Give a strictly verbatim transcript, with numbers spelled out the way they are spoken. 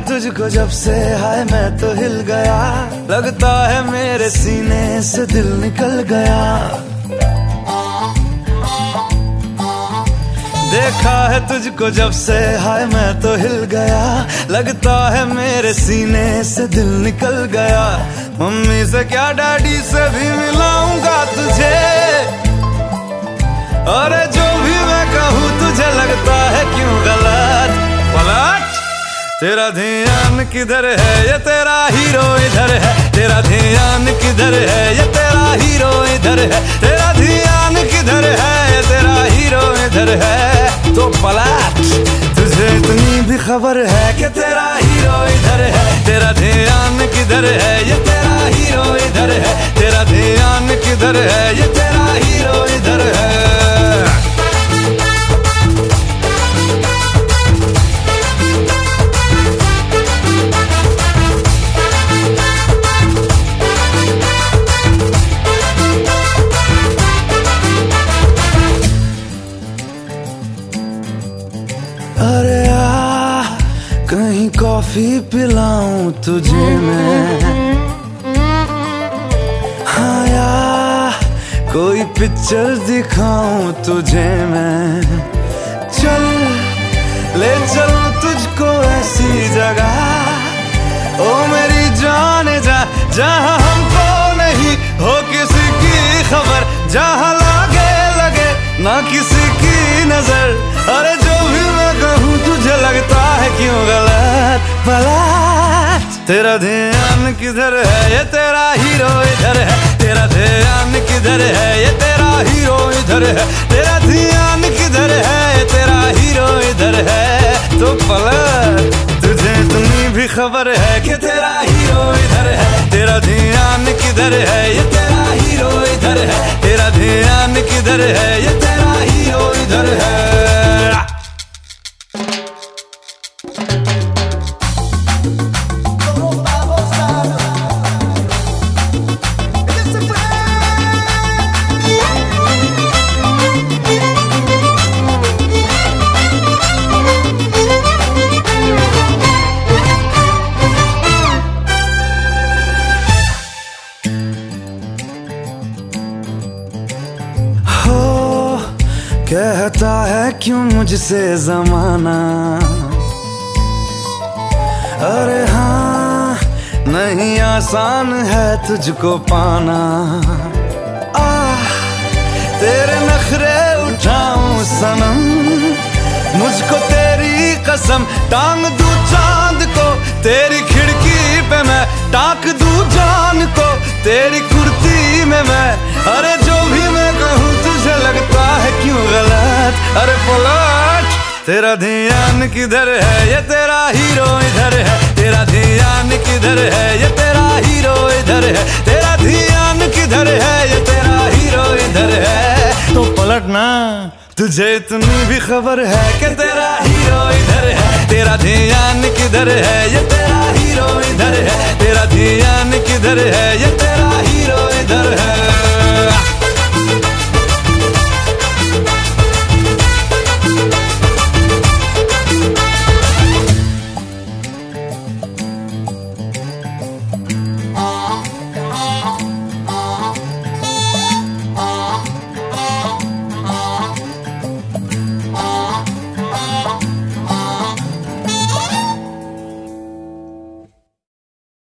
तुझको जब से हाय मैं तो हिल गया, लगता है मेरे सीने से दिल निकल गया। देखा है तुझको जब से हाय मैं तो हिल गया, लगता है मेरे सीने से दिल निकल गया। मम्मी से क्या डैडी से भी मिलाऊंगा तुझे, अरे जो भी मैं कहूँ तुझे लगता है क्यों गलत। पलट तेरा ध्यान किधर है, ये तेरा हीरो इधर है। तेरा ध्यान किधर है, ये तेरा हीरो इधर है। तेरा ध्यान किधर है, ये तेरा हीरो इधर है। तो पलट तुझे इतनी भी खबर है कि तेरा हीरो इधर है। तेरा ध्यान किधर है, ये तेरा हीरो इधर है। तेरा ध्यान किधर है, ये तेरा हीरो इधर है। अरे आ कहीं कॉफी पिलाऊं तुझे मैं, हाँ यार कोई पिक्चर दिखाऊं तुझे मैं। चल ले चलूं तुझको ऐसी जगह, ओ मेरी जान जा, जहाँ हमको नहीं हो किसी की खबर, जहाँ लागे लगे ना किसी की नजर। अरे जो भी मैं कहूँ तुझे लगता है क्यों गलत। पलट तेरा ध्यान किधर है, ये तेरा हीरो इधर है। तेरा ध्यान किधर है, ये तेरा हीरो इधर है। तेरा ध्यान किधर है, ये तेरा हीरो इधर है। तो पलट तुझे इतनी भी खबर है कि तेरा हीरो इधर है। तेरा ध्यान किधर है, ये तेरा हीरो इधर है। तेरा ध्यान किधर है, ये तेरा हीरो इधर है। कहता है क्यों मुझसे जमाना, अरे हाँ नहीं आसान है तुझको पाना। आ तेरे नखरे उठाऊं सनम, मुझको तेरी कसम टांग दूं चांद को। तेरी खिड़की पे मैं टाक दूं जान को, तेरी कुर्ती में मैं। अरे जो भी मैं कहूँ तुझे लगता है क्यों गलत। अरे पलट तेरा ध्यान किधर है, ये तेरा हीरो इधर है। तेरा ध्यान किधर है, ये तेरा हीरो इधर है। तेरा ध्यान किधर है, ये तेरा हीरो इधर है। तो पलट ना तुझे इतनी भी खबर है कि तेरा हीरो इधर है। तेरा ध्यान किधर है, ये तेरा हीरो इधर है। तेरा ध्यान किधर है, ये